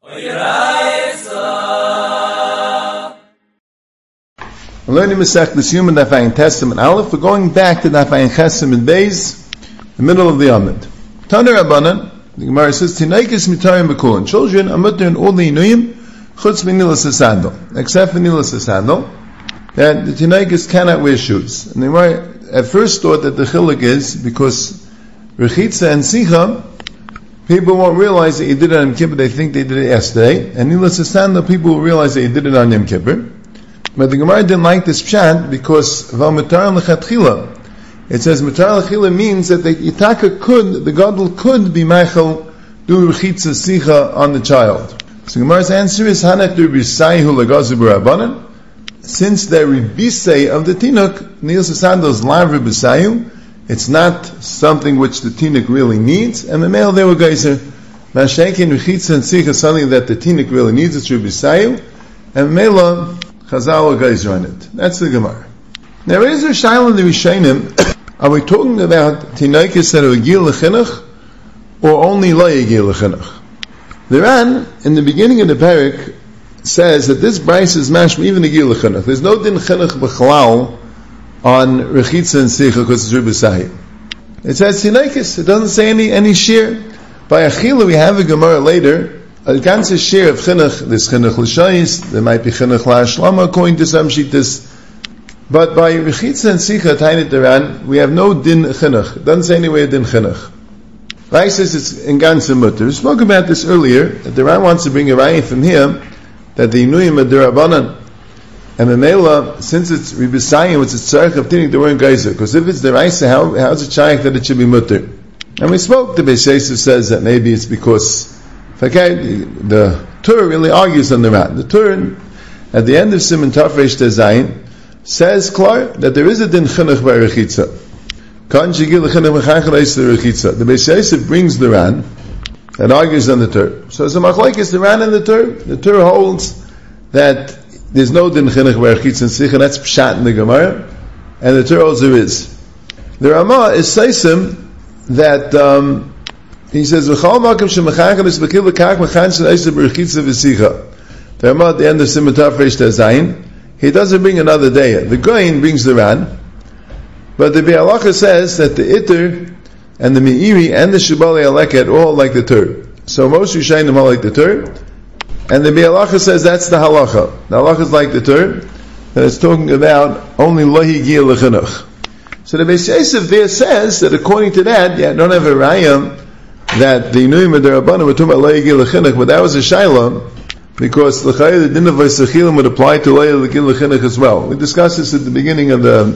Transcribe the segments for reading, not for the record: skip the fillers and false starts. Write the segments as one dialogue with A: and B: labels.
A: We're learning Masechtas Yoma Daf Ayin Testament Aleph. We're going back to Daf Ayin Chesem and Beis, the middle of the Amud. Taner Rabbanan, the Gemara says, Tinaikis mitarim b'kulin. Children are mutter in all the inuyim, chutz v'nilas sandal, except v'nilas sandal, that the Tinaikis cannot wear shoes. And the Gemara at first thought that the chiluk is because rechitza and sicha, people won't realize that you did it on Yom Kippur, they think they did it yesterday, and nilas sandal, people will realize that you did it on Yom Kippur. But the Gemara didn't like this pshat because v'mutar l'chatchila. It says mutar l'chatchila means that the yitaka could, the gadol could be meichel do rechitza sicha on the child. So the Gemara's answer is hanech du b'sayhu l'gazu b'rabbanan. Since the ribisei of the tinuk nilas sandal is lavri b'sayu, it's not something which the tinuk really needs, and the male there were geyser mashenkin rechitza and sicha something that the tinuk really needs. It's ribisayu, and mela Chazal geyser on it. That's the Gemara. Now, is there shaila in the Rishonim? Are we talking about tinaikis that are yigil l'chinuch, or only lo yigil l'chinuch? The Ran in the beginning of the parak says that this brayso is mashma even yigil l'chinuch. There's no din chinuch b'chalal on rechitza and sicha because it's ribisahim. It says tinaikis. It doesn't say any shir. By achila we have a Gemara later. A ganze share of chinuch, there's chinuch l'shayis, there might be chinuch la'ashlama according to some shittas. But by rechitza and sicha tainit deran, we have no din chinuch. It doesn't say anywhere din chinuch. Rai says it's in ganze mutter. We spoke about this earlier, that the Ran wants to bring a raya from here, that the inuyim are derabanan. And memela, since it's ribisayim, it's a tzarech of tinik, they weren't geyser. Because if it's the raisa, how's it shaykh that it should be mutter? And we spoke, the Beis Yosef says that maybe it's because okay, the Tur really argues on the Ran. The Tur, at the end of Siman Tafresh Tezayin, says klar that there is a din chinuch by rechitza. Kan shigil chinuch mechachal eis the rechitza. The Beis Yosef brings the Ran and argues on the Tur. So it's a machlokes the Ran and the Tur. The Tur holds that there's no din chinuch by rechitza and sicha. That's pshat in the Gemara, and the Tur holds there is. The Ramah is seisim that. He says, the Ramah at the end of Siman Tafresh Tezayin, he doesn't bring another day. The Goyin brings the Ran, but the Be'alacha says that the Itter and the Meiri and the Shibali Aleket all like the Tur. So most Rishonim all like the Tur, and the Be'alacha says that's the Halacha. The Halacha is like the Tur, that it's talking about only Lohi Gil L'Chinuch. So the Beis Yosef there says that according to that, I don't have a Rayam, that the Inuyim and the Rabbanim were talking about Lo Yigil L'Chinuch, but that was a Shaila, because the din of Vaysechilim would apply to Lo Yigil L'Chinuch as well. We discussed this at the beginning of the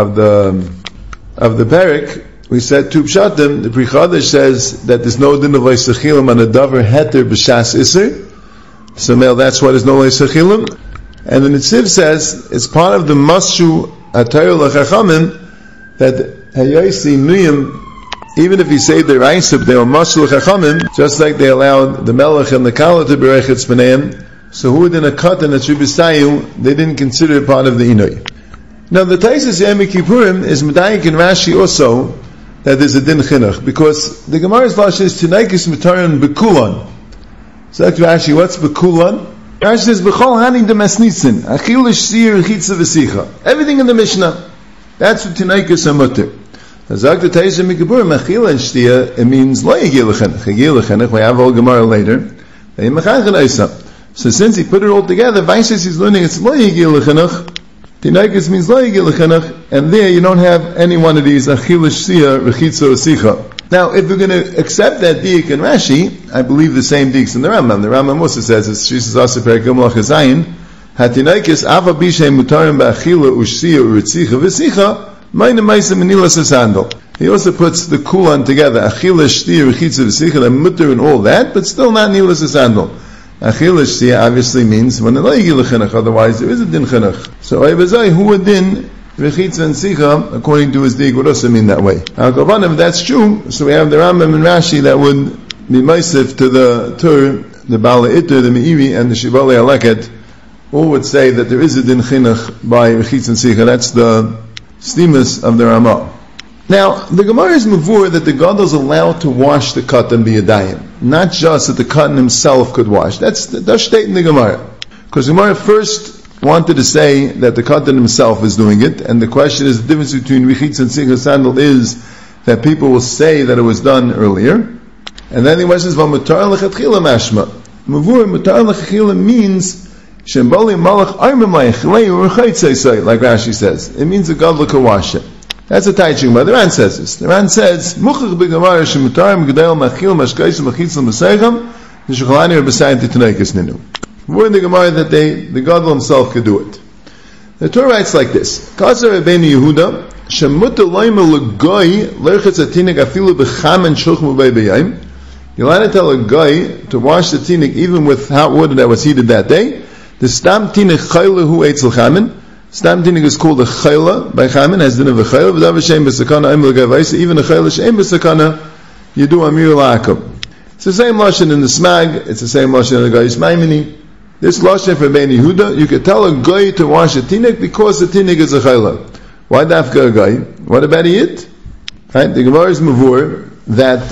A: parak. We said two pshatim. The Pri Chadash says that there's no din of Vaysechilim on a davar heter b'shas iser. So male, that's why there's no Vaysechilim. And the Nitziv says it's part of the Mashu Atayur L'Chachamim that Hayosi Nuyim. Even if he saved their Eisib, they were Mashal Chachamim, just like they allowed the Melech and the Kala to berech its B'neim. So who did a cut and a Tribisayu, they didn't consider it part of the Inui. Now the Taisus Yom Kippurim is Medayik and Rashi also, that there's a Din Chinuch, because the Gemara's Vash is Tinaikis Mitaran Bekulan. So like Rashi, what's Bekulan? Rashi says, Bechol Haning de Mesnitzin, Achilish Sir Chitza V'Sicha. Everything in the Mishnah. That's what Tinaikis Amutter. It means lo yigil l'chinuch. We have all Gemara later. So since he put it all together, Vaisis is learning it's lo yigil l'chinuch. Tinaikis means lo yigil l'chinuch, and there you don't have any one of these achilish sia rechitza sicha. Now, if we're going to accept that diik in Rashi, I believe the same diiks in the Rambam. The Rambam also says it's Shishas Aseper Gimel Chazayin. Hatinaikis ava bishay mutarim ba'achila ushsia uritzicha v'sicha. He also puts the kulan together, achilas shtir rechitza v'sicha, the mutter and all that, but still not nilas asandal. Achilas shtir obviously means when the loyigil l'chinuch, otherwise there is a din chinuch. So ayvazai hu a din rechitza and sicha, according to his dig, would also mean that way. If that's true, so we have the Rambam and Rashi that would be meisif to the Tur, the Bala Itter, the Meiri, and the Shibali Aleket, all would say that there is a din chinuch by rechitza and sicha. That's the Stimus of the Ramah. Now, the Gemara is mavur that the gadol is allowed to wash the katan biyadayim, not just that the katan himself could wash. That's state in the Gemara. Because the Gemara first wanted to say that the katan himself is doing it, and the question is the difference between richitz and single sandal is that people will say that it was done earlier, and then the question is mutar lechatchila mashma. Mavur mutar lechatchila means shembali malach armim la'ichlei u'rechaytzei say, like Rashi says. It means the gadol can wash it. That's a teaching, but the Ran says this. The Ran says, Muchach b'Gemara shemutarim g'dayel machil mashkais machitzel m'seichem v'shochalani v'b'sayin titneikis ninu. More in the Gemara that the gadol himself could do it. The Torah writes like this: Kasar Rabbeinu Yehuda shemuta loyma l'goy lerchetz atinik afilu b'chamen shulchmu b'yayim. You're allowed to tell a guy to wash the tinik even with hot water that was heated that day. The stam tinik chayla hu eitzel chamen. Stam tinik is called a chayla by chamen, has din of a chayla. V'dav v'shem b'sakana im l'gavaisa. Even a chayla she'em b'sakana, you do amir la'akum. It's the same lashon in the smag. It's the same lashon in the guy's maimini. This lashon for Ben Yehuda, you could tell a guy to wash a tinik because the tinik is a chayla. Why dafka a guy? What about a yid? Right? The Gemara is mavur that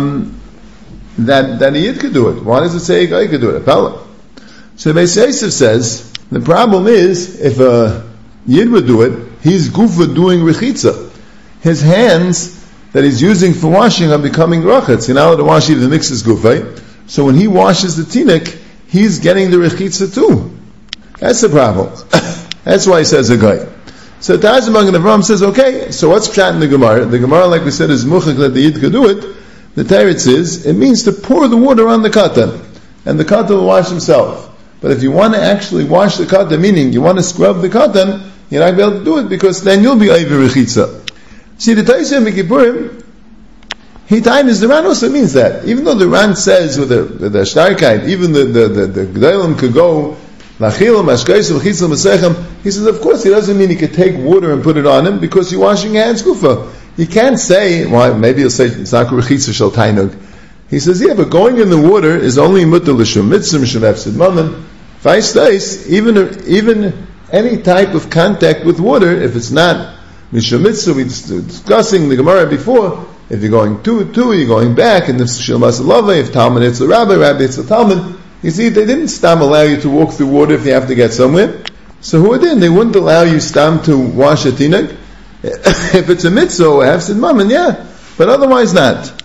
A: a yid could do it. Why does it say a guy could do it? A pella. So Beis Yosef says the problem is if a yid would do it, he's gufa doing rechitza. His hands that he's using for washing are becoming rachetz. You're not allowed to wash even the mixes gufa. So when he washes the tinik, he's getting the rechitza too. That's the problem. That's why he says a guy. So Tazimang and Avram says, okay, so what's pshat in the Gemara? The Gemara, like we said, is muchach that the yid could do it. The teretz is, it means to pour the water on the katan, and the katan will wash himself. But if you want to actually wash the katan, meaning you want to scrub the katan, you're not going to be able to do it because then you'll be over rechitza. See, the Taisha Mekipurim, Hitainis, the Ran also means that. Even though the Ran says with the Shtarkite, even the G'daylim could go, Lachilam, Ashkaisim, Chitzim, Masechem, he says, of course, he doesn't mean he could take water and put it on him because you're washing your hands gufa. You can't say, well, maybe he'll say, it's not rechitza shel tainug. He says, yeah, but going in the water is only mutter l'shum mitzvah, m'shem efsid mammon. Vice versa, even any type of contact with water, if it's not m'shem mitzvah, we were discussing the Gemara before, if you're going to, you're going back, and if shil masalava, if Talmud it's a rabbi it's a Talmud, you see, they didn't stam allow you to walk through water if you have to get somewhere. So who did? They wouldn't allow you stam to wash a tinag. If it's a mitzvah or hefsid mammon, yeah, but otherwise not.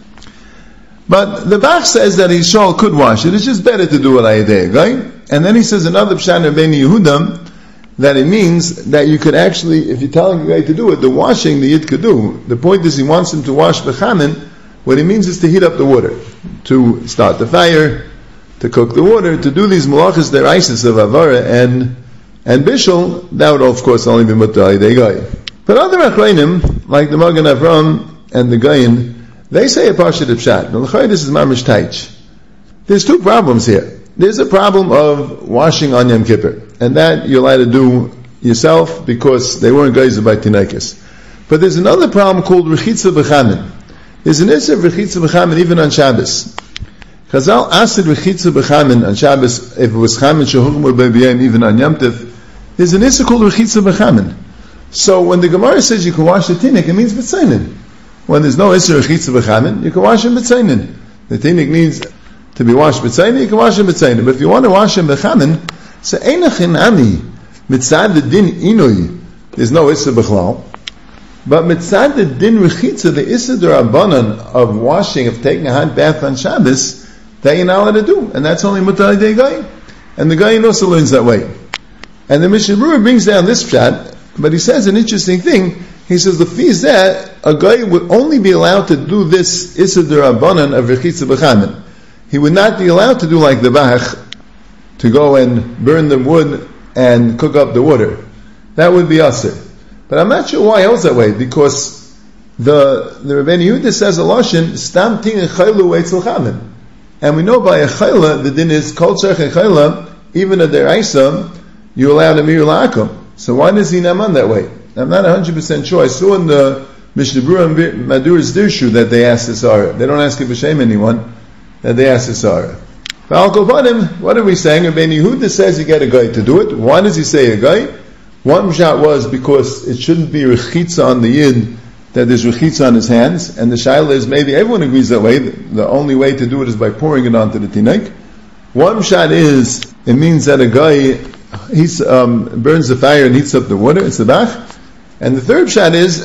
A: But the Bach says that Yishol could wash it. It's just better to do it like that, right? And then he says another pshat of Ben Yehuda that it means that you could actually, if you're telling a guy to do it, the washing the yid could do. The point is he wants him to wash b'chamin. What he means is to heat up the water, to start the fire, to cook the water, to do these malachas deraisis of avara and bishul. That would of course only be mutar the guy. But other achreinim, like the Magen Avram and the Gayin, they say a parshat of pshat. Now, this is mamish taich. There's two problems here. There's a problem of washing on Yom Kippur, and that you're allowed to do yourself because they weren't guys by tinekis. But there's another problem called rechitza b'chamin. There's an issue of rechitza b'chamin even on Shabbos. Chazal asked rechitza b'chamin on Shabbos if it was chamin shehukmu b'biyim even on Yom Tov. There's an issue called rechitza b'chamin. So when the Gemara says you can wash the tinik, it means b'tzainin. When there's no issue of rechitza b'chamin, you can wash him b'tzainin. The tinik needs to be washed b'tzainin, you can wash him b'tzainin. But if you want to wash him b'chamin, so einachin ami mitzad the din inui, there's no issue b'chlal. But mitzad the din rechitza, the issue d'Rabbanan of washing, of taking a hot bath on Shabbos, that you're not allowed to do, and that's only mutar day guy. And the guy also learns that way. And the Mishnah Berurah brings down this pshat, but he says an interesting thing. He says the fee is that a guy would only be allowed to do this issur d'Rabbanan of rechitza b'chamin. He would not be allowed to do like the Bach, to go and burn the wood and cook up the water. That would be asur. But I'm not sure why else that way, because the Rabbeinu Yehuda says a lashon stam ting chaylu eitzel chamin. And we know by a chayla, the din is kol tzarech a chayla, even a deraisa, you allow the mir la'akum. So why does he naman that way? I'm not 100% sure. I saw in the Mishnah Berurah and Madur's Dirshu that they asked this ara. They don't ask it b'shem anyone, that they asked this ara. But I'll go on him. What are we saying? Rabbeinu Yehuda says you get a guy to do it. Why does he say a guy? One shot was because it shouldn't be rechitza on the yid that there's rechitza on his hands, and the shaila is maybe everyone agrees that way. The only way to do it is by pouring it onto the tinok. One shot is, it means that a guy burns the fire and heats up the water, it's the bach. And the third shot is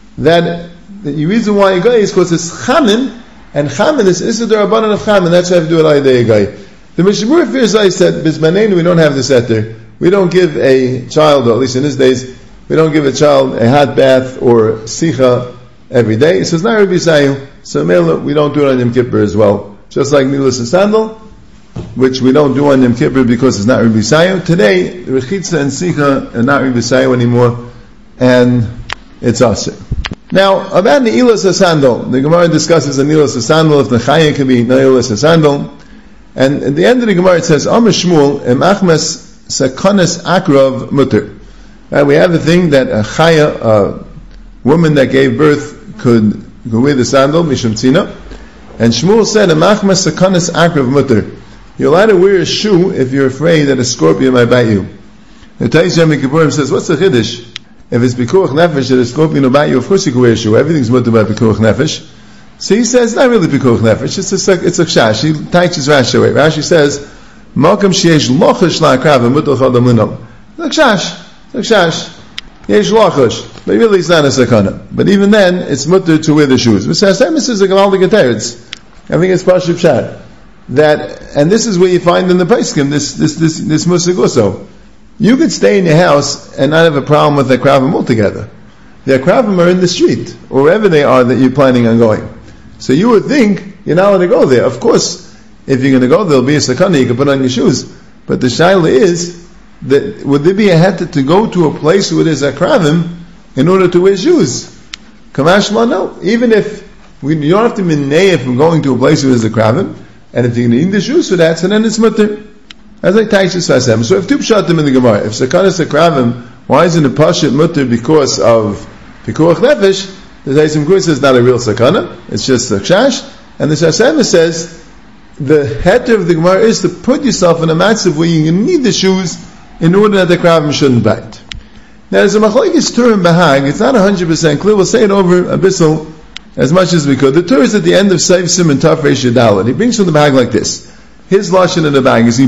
A: that the reason why a guy is because it's chamin, and chamin is the rabbanan of chamin, that's why I have to do it all day a guy. The Mishnah Berurah Firzai said, Bizmanenu, we don't have this etter. We don't give a child, or at least in his days, we don't give a child a hot bath or sicha every day. So it's not Rabbi Sayu. So we don't do it on Yom Kippur as well. Just like Milas and Sandal, which we don't do on Yom Kippur because it's not Rabbi Sayu. Today, the Rechitza and Sicha are not Rabbi Sayu anymore, and it's us. Now, about Ne'ilas HaSandal, the Gemara discusses the Ne'ilas HaSandal, if the Chaya can be Ne'ilas HaSandal. And at the end of the Gemara it says, Amar Shmuel, Emachmas Sakonas Akrav Mutter. We have the thing that a Chaya, a woman that gave birth, could wear the sandal, Mishum Tzina. And Shmuel said, Emachmas Sakonas Akrav Mutter. You're allowed to wear a shoe if you're afraid that a scorpion might bite you. The Tais Yom Kippurim says, what's the Chiddush? If it's Pikuach Nefesh that a scorpion will bite you, of course you can wear a shoe. Everything's mutter by Pikuach Nefesh. So he says, not really Pikuach Nefesh, it's a kshash. He teaches Rashi away. Rashi says, Malkam sheyesh lochash la'akrav mutter chadam linam. It's a kshash. Yesh lochash. But really it's not a sakana. But even then, it's mutter to wear the shoes. This is a Gavaldik Teretz. I think it's Pashup Pshat. That, and this is where you find in the Paiskim, this musig also. You could stay in your house and not have a problem with the Akravim altogether. The Akravim are in the street, or wherever they are that you're planning on going. So you would think you're not allowed to go there. Of course, if you're going to go, there'll be a sakana, you can put on your shoes. But the shaila is, that would there be a heter to go to a place where there's Akravim in order to wear shoes? Kamashma, no. Even if, you don't have to minay from going to a place where there's Akravim, and if you're going to need the shoes for that, so then it's mutter. As I taish fasem. So if two pshatim in the Gemara, if sakanas akravim, why isn't a pashit mutter because of pikuach nefesh? The Zaysim Gur says not a real sakana, it's just a kshash. And the Shasema says the heter of the Gemara is to put yourself in a matzav where you need the shoes in order that the akravim shouldn't bite. Now there's a machlokes Tur and Bahag. It's not 100% clear. We'll say it over abyssal as much as we could. The Tur is at the end of Seif Sim and Taf Reish Yadalad. He brings from the Bahag like this. His lashon in the bag is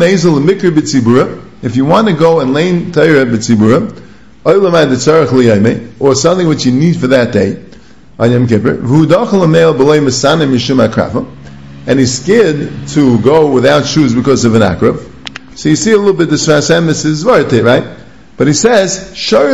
A: if you want to go and lane Torah b'tzibura, or something which you need for that day on Yom Kippur, and he's scared to go without shoes because of an akrav. So you see a little bit this Rasem is Zvarte, right? But he says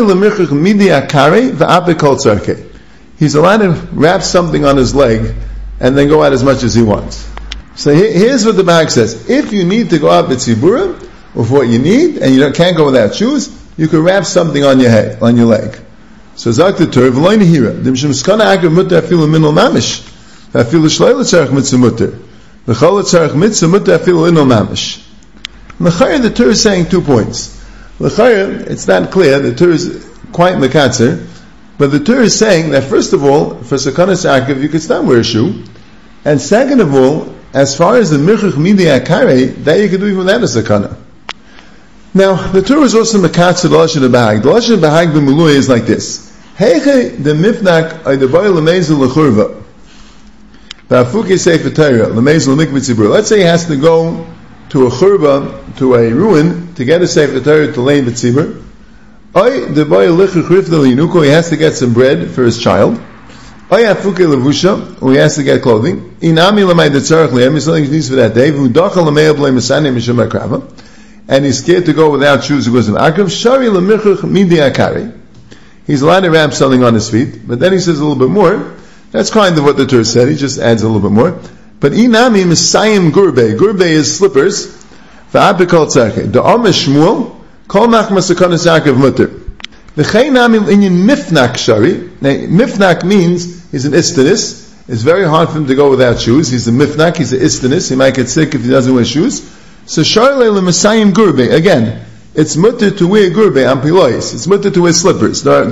A: he's allowed to wrap something on his leg and then go out as much as he wants. So here's what the bag says. If you need to go out b'tzibura, with what you need, and you can't go without shoes, you can wrap something on your head, on your leg. So Zak the Tur, v'loy nehira, dimshim skana akrav mutter afilu minol mamish, afilu shloy l'tzarech mitzvah mutter, v'chol l'tzarech mitzvah mutter afilu inol mamish. L'chayr, the Tur is saying 2 points. L'chayr, it's not clear, the Tur is quite mekatzer, but the Tur is saying that first of all, for sakanas akrav, you could stop wear a shoe, and second of all, as far as the mirchuch midi akare, that you can do even without a sakana. Now, the Torah is also mekatz the lashon bahag. The lashon bahag b'mului is like this: Heiche the mifnak ay the boy lemezel lechurva, v'afuke sefer Torah lemezel mikvah tzibur. Let's say he has to go to a churva, to a ruin, to get a sefer Torah to lay b'tzibur. Ay the boy lechur chrifta linuko, he has to get some bread for his child. Or he has to get clothing. Inami lamay the tzarech liam, something he needs for that day. V'udachal lamay ablay masanim mishum akrava, and he's scared to go without shoes because of akrav. Shari lamichuch midi akari. He's allowed to wrap something on his feet, but then he says a little bit more. That's kind of what the Torah said. He just adds a little bit more. But inami misayim gurbe. Gurbe is slippers. V'apikol tzarech. The Amish Shmuel kol machmas sakanas akrav mutter. Mifnak shari. Mifnak means he's an istanis. It's very hard for him to go without shoes. He's a mifnak, he's an istanis. He might get sick if he doesn't wear shoes. So shari le'masayim gurbe. Again, it's mutter to wear gurbe on pilois. It's mutter to wear slippers. But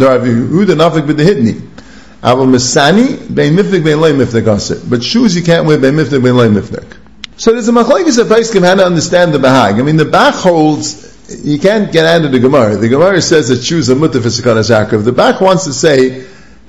A: shoes you can't wear bein mifnak bein loy mifnak. So there's a machlokes of Paiskim how to understand the bahag. I mean, the Bach holds you can't get out of the Gemara. The Gemara says that shoes are mutter for sakanas akrav. The Bach wants to say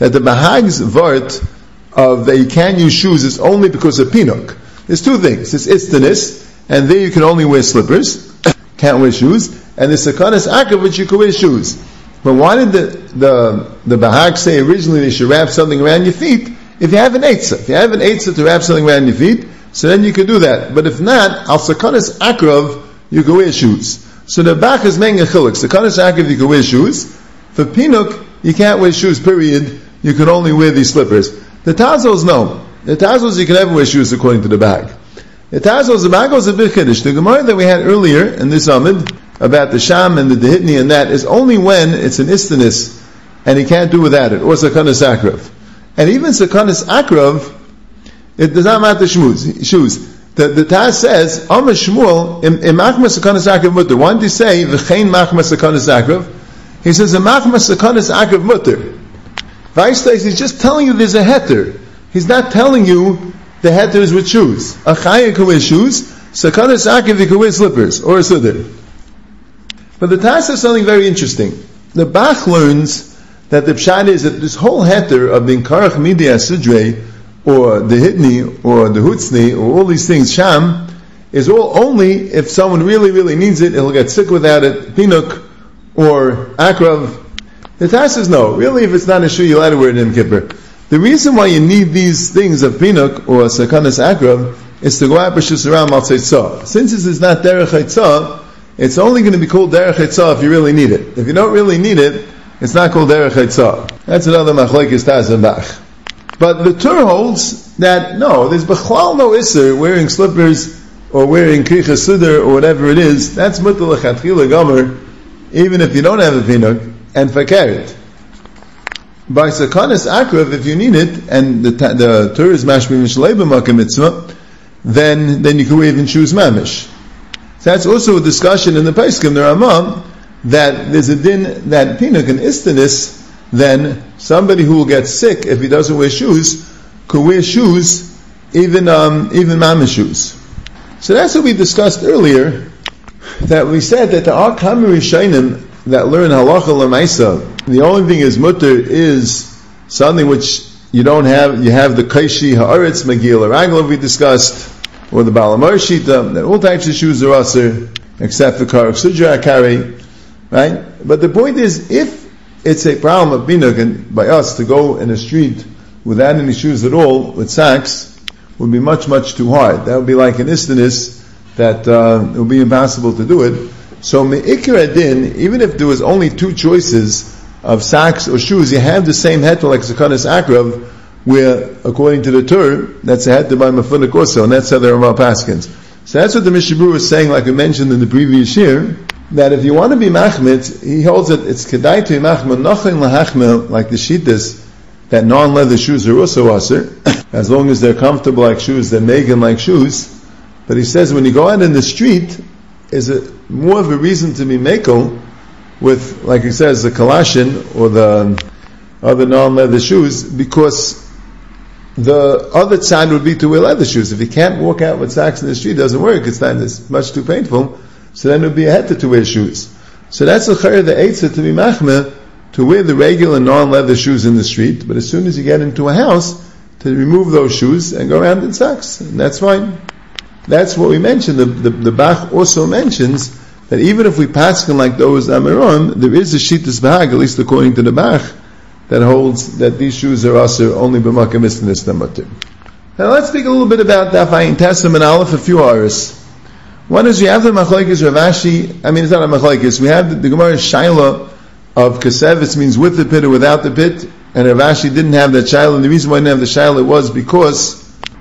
A: that the Bahag's vart of that you can't use shoes is only because of pinuk. There's two things. There's istanis, and there you can only wear slippers, can't wear shoes, and there's sakanas akrav, which you can wear shoes. But why did the Bahag say originally they should wrap something around your feet? If you have an eitzah to wrap something around your feet, so then you can do that. But if not, al sakanas akrav, you can wear shoes. So the Bach is making a chiluk. Sakanas akrav, you can wear shoes. For pinuk, you can't wear shoes, period. You can only wear these slippers. The Tazos, no. The Tazos, you can never wear shoes according to the Bach. The Tazos, the Bach was a big chiddush. The Gemara that we had earlier in this Amid, about the Sham and the Dehitni and that, is only when it's an istanis, and he can't do without it, or sakanas akrav. And even sakanas akrav, it does not matter shoes. The Taz says, Amar Shmuel, imachma sakanas akrav mutter. Why did he say, v'chein machma sakanas akrav? He says, imachma sakanas akrav mutter. Vaistais, he's just telling you there's a heter. He's not telling you the heter is with shoes. A chaya can wear shoes, sakanas akrav he can wear slippers, or a siddur. But the Taz says something very interesting. The Bach learns that the pshat is that this whole heter of being karach midi asidre, or the hitni, or the hutzni, or all these things, sham, is all only if someone really, really needs it, he'll get sick without it, pinuk, or akrav. The Taz says no, really if it's not a shoe, you'll have to wear it in Kippur. The reason why you need these things of pinuk, or sakanas akrav, is to go out b'shus aram al tzeitzah. Since this is not derech haitzah, it's only going to be called derech haitzah if you really need it. If you don't really need it, it's not called derech haitzah. That's another machlekes Taz and Bach. But the Tur holds that no, there's b'chlal no iser wearing slippers or wearing kricha siddur or whatever it is. That's mutal lechatchila gomer, even if you don't have a pinuk and fakeret. By sakanas akrav, if you need it, and the Tur is mashmi mishlei b'makam mitzvah, then you can wear even shoes mamish. So that's also a discussion in the Pesachim, the Ramah, that there's a din that pinuk and istanis, then somebody who will get sick if he doesn't wear shoes could wear shoes, even mamish shoes. So that's what we discussed earlier. That we said that there are kamei rishonim that learn halacha l'maisa. The only thing is mutter is something which you don't have. You have the kaishi haaretz magil araglav we discussed, or the balamar shita. That all types of shoes are aser except for karach sudra carry, right? But the point is, if it's a problem of pinuk and by us to go in the street without any shoes at all with socks would be much, much too hard. That would be like an istanis that it would be impossible to do it. So me'ikar adin, even if there was only two choices of socks or shoes, you have the same heter like sakanas akrav, where according to the Tur, that's a heter by mafunik also, and that's how the Ramah paskins. So that's what the Mishnah Berurah is saying, like we mentioned in the previous year, that if you want to be machmit, he holds that it's kedai to be machmit, nochen lahachmil, like the shittas, that non-leather shoes are also aser, as long as they're comfortable like shoes, they're megan like shoes. But he says when you go out in the street, is it more of a reason to be mekel with, like he says, the kalashin or the other non-leather shoes, because the other side would be to wear leather shoes. If you can't walk out with socks in the street, it doesn't work. It's much too painful. So then it would be a heter to wear shoes. So that's the chayr, the eitzah to be machmeh, to wear the regular non-leather shoes in the street, but as soon as you get into a house, to remove those shoes and go around in socks. And that's fine. That's what we mentioned. The Bach also mentions that even if we paskin like those Amiron, there is a shittas Bahag, at least according to the Bach, that holds that these shoes are also only b'makam istanis namatir. Now let's speak a little bit about Daf Ayin Tessim and Aleph, a few hours. One is we have the machlokes Rav Ashi. It's not a machlokes. We have the Gemara Shaila of Kasevis, means with the pit or without the pit, and Rav Ashi didn't have that Shaila, and the reason why he didn't have the Shaila was because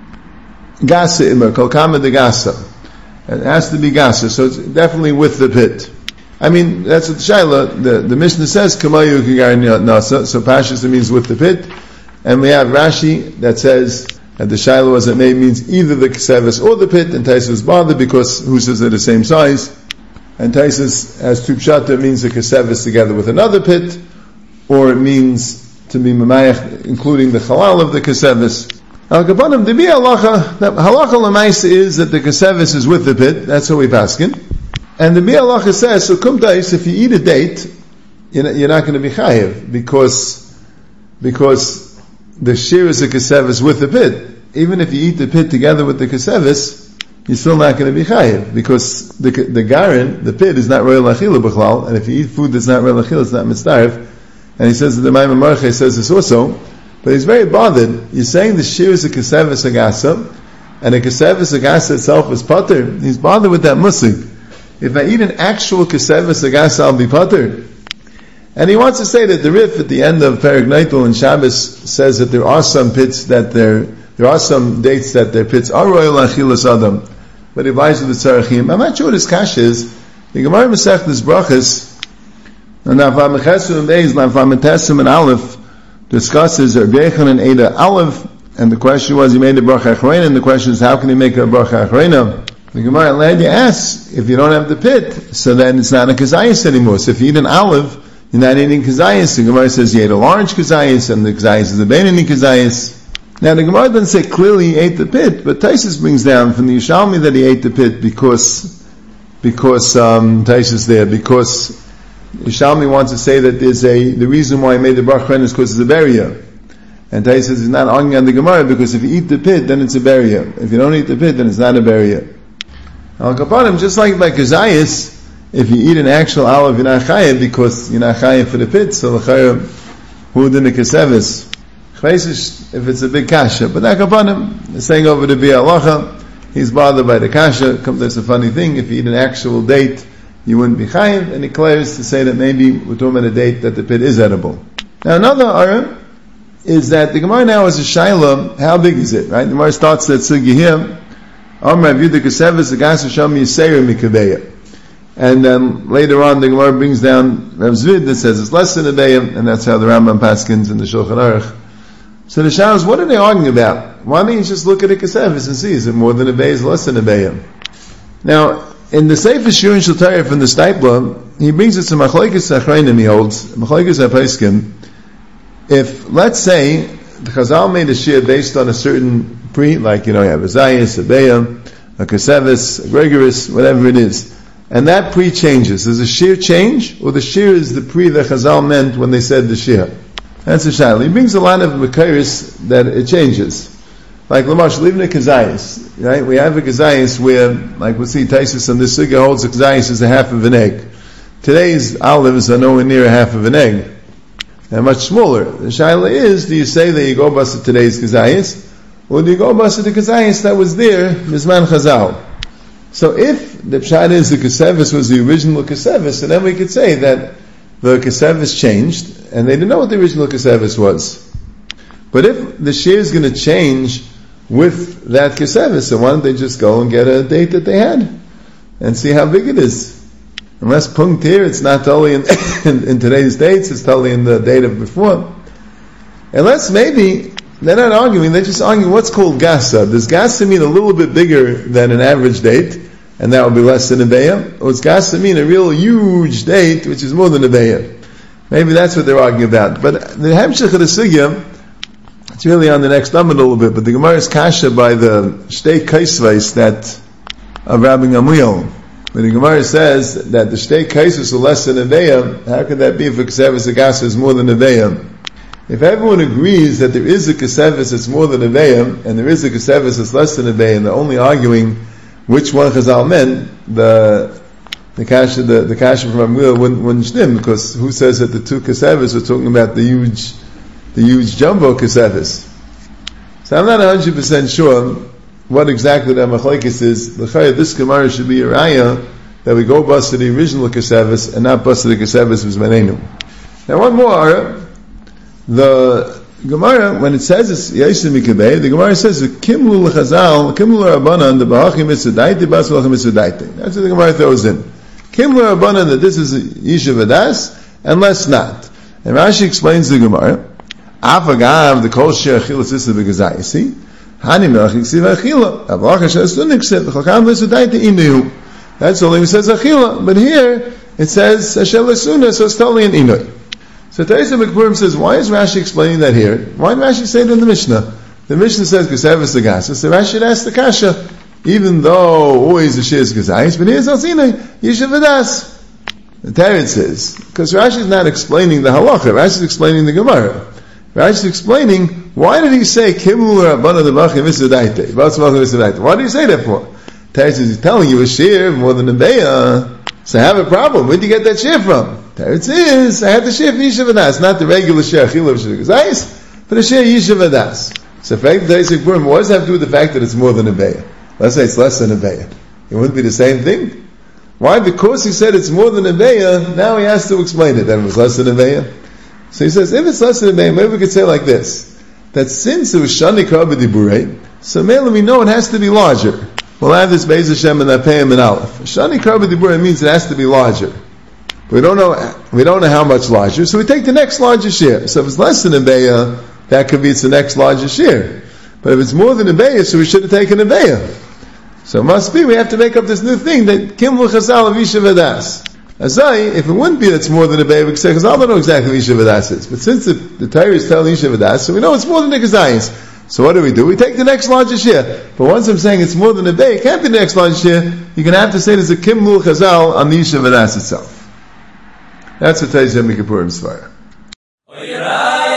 A: Gasa Imer, Kalkama de Gasa. It has to be Gasa, so it's definitely with the pit. That's what the Shaila, the Mishnah says, Kamayu Kigar Nasa, so Pashas means with the pit, and we have Rashi that says that the Shaila was that may means either the Kasevis or the pit, and Taisus was bothered because who says they're the same size, and Taisus has two pshata, means the Kasevis together with another pit, or it means to be Mamayach, including the Chalal of the Kasevis. Al-Gabanim, the halacha l'maisa is that the Kasevis is with the pit, that's what we paskin. And the halacha says, so kumtais, if you eat a date, you're not going to be chayiv, because because the shear is a kesevis with the pit. Even if you eat the pit together with the kesevis, you're still not going to be chayiv, because the garin, the pit, is not royal achila b'chlal, and if you eat food that's not royal achila, it's not mitzdarif. And he says that the Maimon Marche says this also, but he's very bothered. You're saying the shear is a kesevis agasa, and a kesevis agasa itself is pater. He's bothered with that musig. If I eat an actual kesevis agasa, I'll be pater. And he wants to say that the Rif at the end of Perek Neitel in Shabbos says that there are some pits that there are some dates that their pits are royal achilas adam, but he buys with the tzarachim. I'm not sure what his kash is. The Gemara Masechtas Brachas, and Nafam Chesim Beis, Nafam Tesim and Aleph discusses Erbechan and Eda Aleph, and the question was, he made a bracha achrona, and the question is, how can he make a bracha achrona? The Gemara Lady asks, if you don't have the pit, so then it's not a kazayis anymore. So if you eat an Aleph, you're not eating kazayis. The Gemara says you ate a large kazayis, and the kazayis is a beinoni kazayis. Now the Gemara doesn't say clearly he ate the pit, but Taisus brings down from the Yishalmi that he ate the pit because Taisus there, because Yishalmi wants to say that the reason why he made the bracha is because it's a barrier. And Taisus is not arguing on the Gemara, because if you eat the pit, then it's a barrier. If you don't eat the pit, then it's not a barrier. Al Kapanim, just like by Kazayis, if you eat an actual olive, you're not chayav, because you're not chayav for the pit, so l'chayav, who did the kesevis? If it's a big kasha, but that kapanim is saying over to be alacha, he's bothered by the kasha. There's a funny thing: if you eat an actual date, you wouldn't be chayiv. And he declares to say that maybe we're talking about a date that the pit is edible. Now another ara is that the Gemara now is a shaila. How big is it? Right? The Gemara starts that sugi here. Amar Rav Yehuda Kesevis the gas Hashem Yisera Mikabeya. And then later on, the Gemara brings down Rav Zvid that says it's less than a beya, and that's how the Rambam paskins in the Shulchan Aruch. So the Shah is, what are they arguing about? Why don't you just look at a kesevis and see, is it more than a beya, is it less than a beya? Now, in the Sefer Shur and Shultayr from the Steipler, he brings it to Machlokes Achreinim, he holds, Machlokes HaPoskim. If, let's say, the Chazal made a shir based on a certain pre, like, you have a zayis, a beya, a kesevis, a gregoris, whatever it is, and that pre changes. Does the shir change, or the shir is the pre that Chazal meant when they said the shir? That's a shayla. He brings a lot of mekayris that it changes. Like Lamash, even a kazayis, right? We have a kazayis where, like we'll see, Taisus on this suga holds a kazayis as a half of an egg. Today's olives are nowhere near a half of an egg. They're much smaller. The shayla is, do you say that you go basa today's kazayis, or do you go basa the kazayis that was there, Mizman Chazal? So if the pshat is the kesevis was the original kesevis, and then we could say that the kesevis changed, and they didn't know what the original kesevis was. But if the shir is going to change with that kesevis, so why don't they just go and get a date that they had, and see how big it is? Unless punkt here, it's not totally in today's dates, it's totally in the date of before. Unless maybe, they're not arguing, they're just arguing what's called gasa. Does gasa mean a little bit bigger than an average date, and that would be less than a beya? Or does gasa mean a real huge date, which is more than a beya? Maybe that's what they're arguing about. But the Hemshech of the Sugya, it's really on the next Amud a little bit, but the Gemara is kasha by the Shtei Kaisvais that of Rabbi Gamliel. When the Gemara says that the Shtei Kaisvais are less than a beya, how could that be if a Kesevis Agasa is more than a beya? If everyone agrees that there is a Kesevis that's more than a beya, and there is a Kesevis that's less than a beya, and they're only arguing which one Chazal meant, the kasha from Amil wouldn't stem, because who says that the two kesevis are talking about the huge jumbo kesevis? So I'm not 100% sure what exactly that machlekes is. This Gemara should be a raya that we go bust to the original kesevis and not bust to the kesevis v'zmanenu. Now one more, the Gemara, when it says it's Yaisim Mikabeh, the Gemara says Kimlu l'chazal, Kimlu l'rabanan, the Bahachim Mitzudaiti, Bas Bahachim Mitzudaiti. That's what the Gemara throws in. Kimlu l'rabanan, that this is Yishuv Adas, and let's not. And Rashi explains the Gemara, Afagav, the Kol Shir Achilas Issa B'Gazayisi, Hani Melach Yiksiv Achila, Avach Hashem Sun Yiksiv, Chokam Mitzudaiti Inu. That's only when it says Achila, but here it says Hashem L'Sunah, so it's totally an Inui. So Taisa McPurim says, why is Rashi explaining that here? Why did Rashi say it in the Mishnah? The Mishnah says Kesevis Agasa. So Rashi should ask the Kasha, even though always the Shir is Gezayis, but here's Alzina, Yishuv Adas. The Teretz says, because Rashi is not explaining the halacha, Rashi is explaining the Gemara. Rashi is explaining, why did he say, Kimul Rabbana D'Machim V'Sudaita? Why did he say that for? Teretz is telling you a share more than a beya, so I have a problem. Where did you get that share from? Teretz is, I had the share for Yishuv Adas, not the regular share Chilav Shegazais, but the share Yishuv Adas. So if I what does that have to do with the fact that it's more than a beya? Let's say it's less than a beya. It wouldn't be the same thing? Why? Because he said it's more than a beya, now he has to explain it. Then it was less than a beya. So he says, if it's less than a beya, maybe we could say like this, that since it was Shani Karba Diburei, so mainly we know it has to be larger. We'll have this Beis Hashem and Apayim and Aleph. Shani Karba Diburei means it has to be larger. We don't know how much larger, so we take the next largest share. So if it's less than a beya, that could be it's the next largest share. But if it's more than a beya, so we should have taken a beya. So it must be, we have to make up this new thing that Kimul Chazal of Yishuv Adas. Azai, if it wouldn't be that's more than a beya, we could say, because I don't know exactly what Yishuv Adas is. But since the Torah is telling Yishuv Adas, so we know it's more than the Gazayis. So what do? We take the next largest share. But once I'm saying it's more than a beya, it can't be the next largest share. You're going to have to say there's a Kimul Chazal on the Yishuv Adas itself. That's what Teiz Yom Kippurim Svara.